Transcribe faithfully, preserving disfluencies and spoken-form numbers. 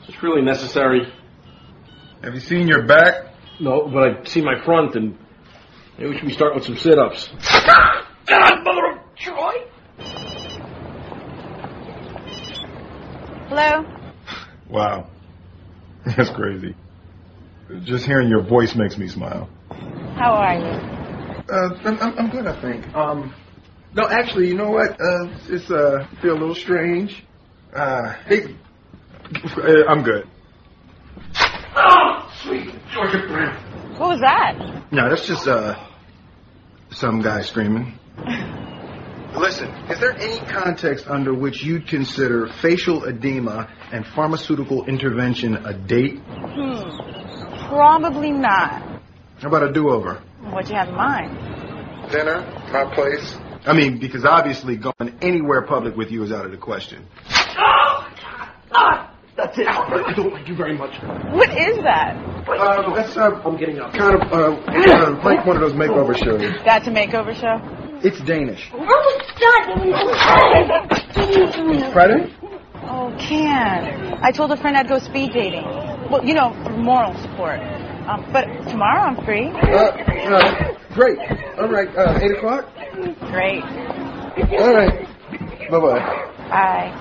Is this really necessary? Have you seen your back? No, but I see my front, and maybe we should be starting with some sit-ups. Ah, mother of Troy! Hello? Wow. That's crazy. Just hearing your voice makes me smile. How are you? Uh, I'm, I'm, I'm good, I think. Um, no, actually, you know what? Uh, it's, uh, feel a little strange. Uh, hey, uh, I'm good. Oh, sweet Georgia Brown. What was that? No, that's just, uh, some guy screaming. Listen, is there any context under which you'd consider facial edema and pharmaceutical intervention a date? Hmm. Probably not. How about a do-over? What you have in mind? Dinner, my place. I mean, because obviously going anywhere public with you is out of the question. Oh, God. Ah, that's it. I don't like you very much. What is that? Uh, that's, uh, I'm getting up. kind of, uh, uh, like one of those makeover shows. That's a makeover show? It's Danish. Oh, God. Friday? Oh, Ken. I told a friend I'd go speed dating. Well, you know, for moral support. Um, but tomorrow I'm free. Uh, uh, great. All right, uh, eight o'clock? Great. All right. Bye-bye. Bye.